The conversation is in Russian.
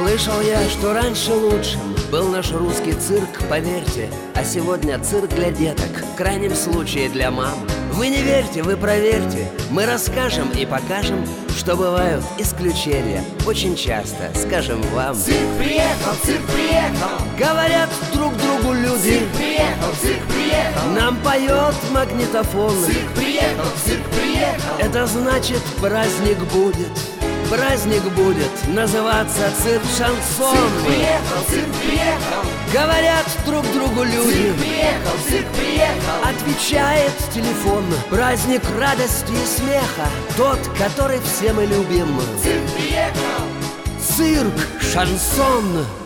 Слышал я, что раньше лучшим был наш русский цирк, поверьте. А сегодня цирк для деток, в крайнем случае для мам. Вы не верьте, вы проверьте. Мы расскажем и покажем, что бывают исключения. Очень часто скажем вам: цирк приехал, цирк приехал. Говорят друг другу люди: цирк приехал, цирк приехал. Нам поет магнитофон: цирк приехал, цирк приехал. Это значит, праздник будет. Праздник будет называться цирк шансон. Цирк приехал, цирк приехал. Говорят друг другу люди: цирк приехал, цирк приехал. Отвечает телефон: праздник радости и смеха, тот, который все мы любим. Цирк приехал. Цирк шансон.